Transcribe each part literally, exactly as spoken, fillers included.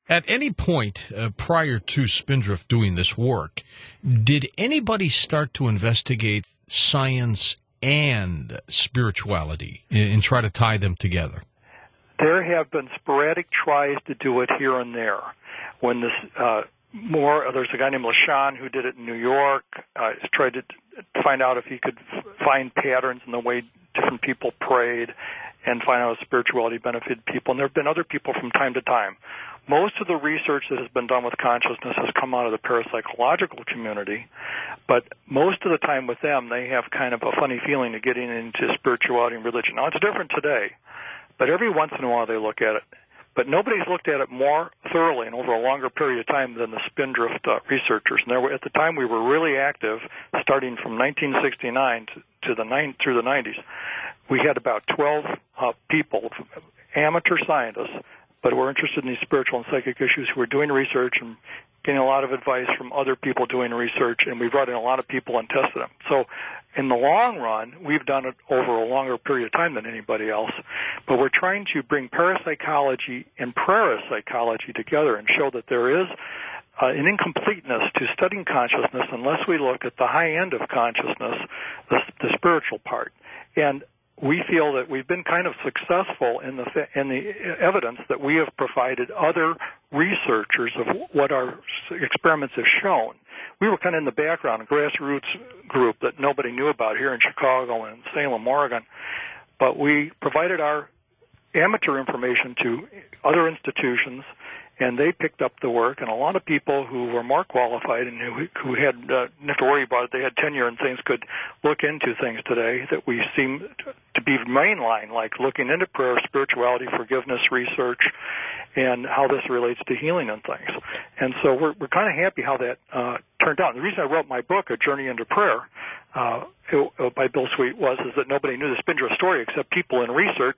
At any point uh, prior to Spindrift doing this work, did anybody start to investigate science and spirituality and, and try to tie them together? There have been sporadic tries to do it here and there. When this uh, more, there's a guy named LeSean who did it in New York. Uh, he's tried to find out if he could f- find patterns in the way different people prayed and find out if spirituality benefited people. And there have been other people from time to time. Most of the research that has been done with consciousness has come out of the parapsychological community, but most of the time with them, they have kind of a funny feeling of getting into spirituality and religion. Now, it's different today, but every once in a while they look at it. But nobody's looked at it more thoroughly and over a longer period of time than the Spindrift uh, researchers. And there were, at the time, we were really active, starting from nineteen sixty-nine to, to the nine, through the nineties. We had about twelve uh, people, amateur scientists, but were interested in these spiritual and psychic issues who were doing research and getting a lot of advice from other people doing research, and we brought in a lot of people and tested them. So in the long run, we've done it over a longer period of time than anybody else, but we're trying to bring parapsychology and parapsychology together and show that there is uh, an incompleteness to studying consciousness unless we look at the high end of consciousness, the, the spiritual part. And we feel that we've been kind of successful in the in the evidence that we have provided other researchers of what our experiments have shown. We were kind of in the background, a grassroots group that nobody knew about here in Chicago and Salem, Oregon, but we provided our amateur information to other institutions, and they picked up the work, and a lot of people who were more qualified and who, who had uh, didn't have to worry about it, they had tenure and things, could look into things today that we seem to be mainline, like looking into prayer, spirituality, forgiveness research, and how this relates to healing and things. And so we're, we're kind of happy how that uh, turned out. And the reason I wrote my book, A Journey into Prayer, uh, it, by Bill Sweet, was is that nobody knew the Spindrift story except people in research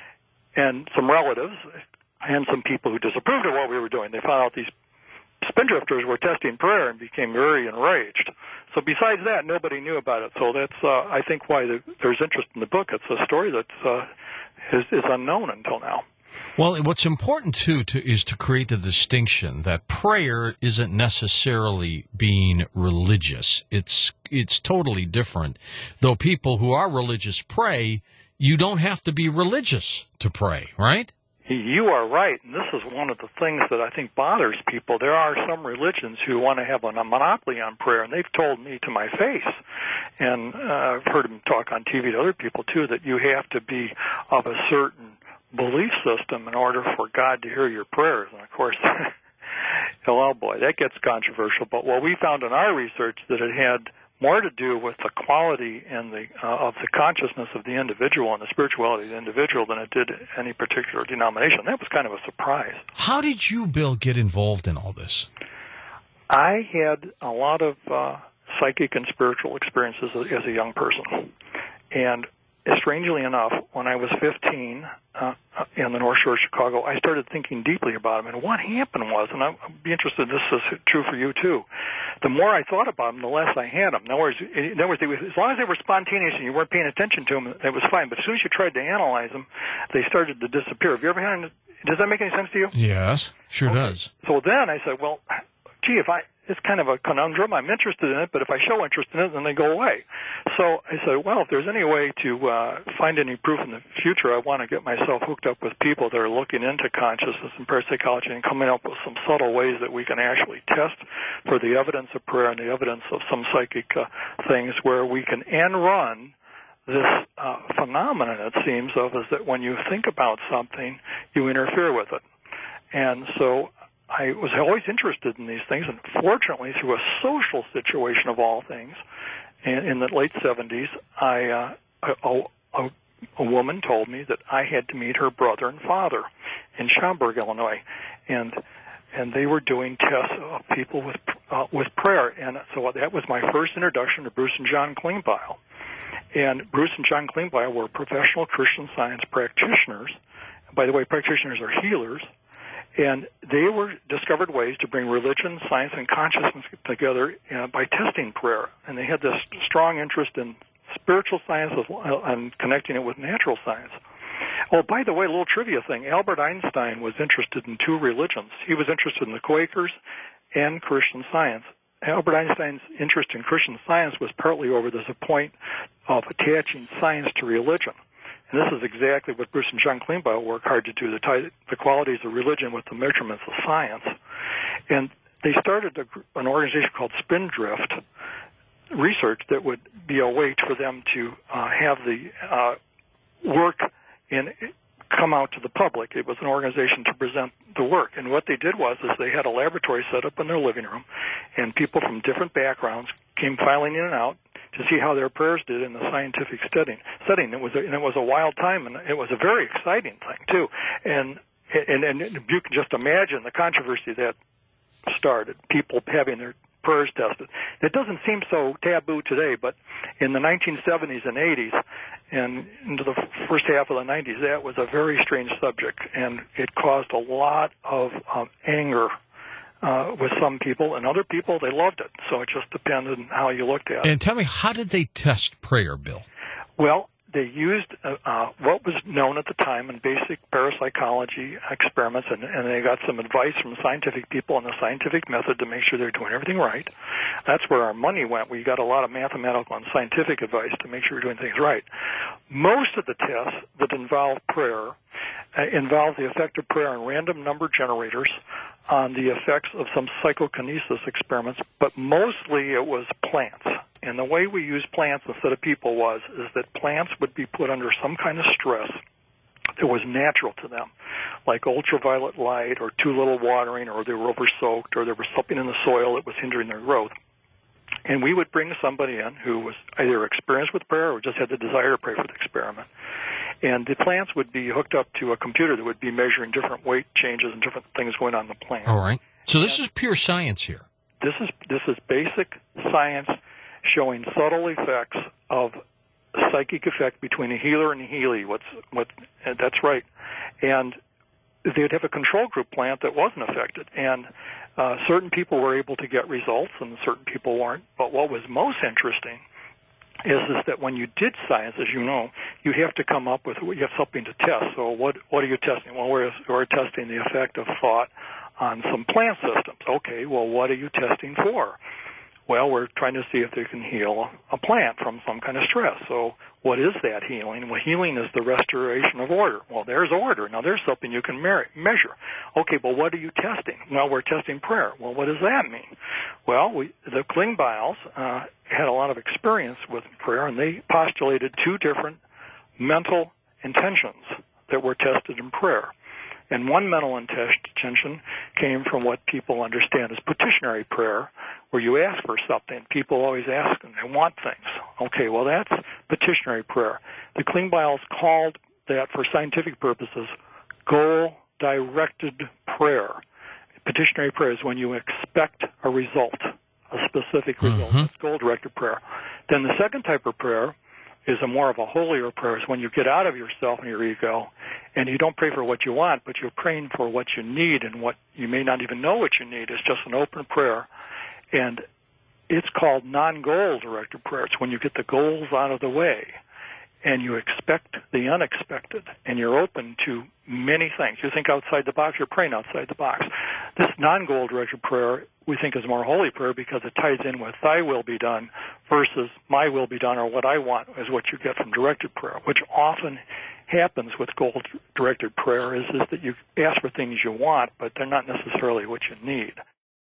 and some relatives and some people who disapproved of what we were doing. They found out these Spindrifters were testing prayer and became very enraged. So besides that, nobody knew about it. So that's, uh, I think, why the, there's interest in the book. It's a story that uh, is, is unknown until now. Well, what's important, too, to, is to create the distinction that prayer isn't necessarily being religious. It's it's totally different. Though people who are religious pray, you don't have to be religious to pray, right? You are right, and this is one of the things that I think bothers people. There are some religions who want to have a monopoly on prayer, and they've told me to my face, and uh, I've heard them talk on T V to other people, too, that you have to be of a certain belief system in order for God to hear your prayers. And, of course, oh, boy, that gets controversial. But what we found in our research that it had more to do with the quality and the uh, of the consciousness of the individual and the spirituality of the individual than it did any particular denomination. That was kind of a surprise. How did you, Bill, get involved in all this? I had a lot of uh, psychic and spiritual experiences as, as a young person. And strangely enough, when I was fifteen uh, in the North Shore of Chicago, I started thinking deeply about them. And what happened was, and I'd be interested, this is true for you too, the more I thought about them, the less I had them. In other words, in other words they were, as long as they were spontaneous and you weren't paying attention to them, it was fine. But as soon as you tried to analyze them, they started to disappear. Have you ever had, does that make any sense to you? Yes, sure okay. does. So then I said, well, gee, if I, it's kind of a conundrum. I'm interested in it, but if I show interest in it, then they go away. So I said, well, if there's any way to uh, find any proof in the future, I want to get myself hooked up with people that are looking into consciousness and parapsychology and coming up with some subtle ways that we can actually test for the evidence of prayer and the evidence of some psychic uh, things where we can end run this uh, phenomenon, it seems, of is that when you think about something, you interfere with it. And so I was always interested in these things, and fortunately, through a social situation of all things, in, in the late seventies, I uh, a, a, a woman told me that I had to meet her brother and father in Schaumburg, Illinois, and and they were doing tests of people with uh, with prayer, and so that was my first introduction to Bruce and John Klingbeil. And Bruce and John Klingbeil were professional Christian Science practitioners. By the way, practitioners are healers. And they were discovered ways to bring religion, science, and consciousness together uh, by testing prayer. And they had this strong interest in spiritual science and connecting it with natural science. Oh, by the way, a little trivia thing. Albert Einstein was interested in two religions. He was interested in the Quakers and Christian Science. Albert Einstein's interest in Christian Science was partly over this point of attaching science to religion. And this is exactly what Bruce and John Klingbeil work hard to do, to tie the qualities of religion with the measurements of science. And they started a, an organization called Spindrift Research that would be a way for them to uh, have the uh, work and come out to the public. It was an organization to present the work. And what they did was is they had a laboratory set up in their living room, and people from different backgrounds came filing in and out to see how their prayers did in the scientific setting. Setting it was a, and it was a wild time, and it was a very exciting thing too. And and and you can just imagine the controversy that started. People having their prayers tested. It doesn't seem so taboo today, but in the nineteen seventies and eighties and into the first half of the nineties, that was a very strange subject, and it caused a lot of um, anger uh, with some people, and other people, they loved it. So it just depended on how you looked at it. And tell me, how did they test prayer, Bill? Well, they used uh, uh, what was known at the time in basic parapsychology experiments, and, and they got some advice from scientific people on the scientific method to make sure they're doing everything right. That's where our money went. We got a lot of mathematical and scientific advice to make sure we're doing things right. Most of the tests that involve prayer uh, involve the effect of prayer on random number generators, on the effects of some psychokinesis experiments, but mostly it was plants. And the way we use plants instead of people was is that plants would be put under some kind of stress that was natural to them, like ultraviolet light or too little watering, or they were over-soaked, or there was something in the soil that was hindering their growth. And we would bring somebody in who was either experienced with prayer or just had the desire to pray for the experiment. And the plants would be hooked up to a computer that would be measuring different weight changes and different things going on in the plant. All right. So this and is pure science here. This is this is basic science showing subtle effects of psychic effect between a healer and a healy. What's what? That's right. And they'd have a control group plant that wasn't affected, and uh, certain people were able to get results, and certain people weren't. But what was most interesting is, is that when you did science, as you know, you have to come up with, you have something to test. So what what are you testing? Well, we're, we're testing the effect of thought on some plant systems. Okay, well, what are you testing for? Well, we're trying to see if they can heal a plant from some kind of stress. So what is that healing? Well, healing is the restoration of order. Well, there's order. Now, there's something you can measure. Okay, but what are you testing? Well, we're testing prayer. Well, what does that mean? Well, we, the Klingbeils uh, had a lot of experience with prayer, and they postulated two different mental intentions that were tested in prayer. And one mental intention came from what people understand as petitionary prayer, where you ask for something. People always ask and they want things. Okay, well, that's petitionary prayer. The Klingbeils called that, for scientific purposes, goal-directed prayer. Petitionary prayer is when you expect a result, a specific result. Mm-hmm. That's goal-directed prayer. Then the second type of prayer is a more of a holier prayer, is when you get out of yourself and your ego, and you don't pray for what you want, but you're praying for what you need, and what you may not even know what you need. It's just an open prayer, and it's called non-goal directed prayer. It's when you get the goals out of the way, and you expect the unexpected, and you're open to many things. You think outside the box, you're praying outside the box. This non-goal directed prayer we think is more holy prayer because it ties in with thy will be done versus my will be done, or what I want is what you get from directed prayer, which often happens with goal-directed prayer is, is that you ask for things you want, but they're not necessarily what you need.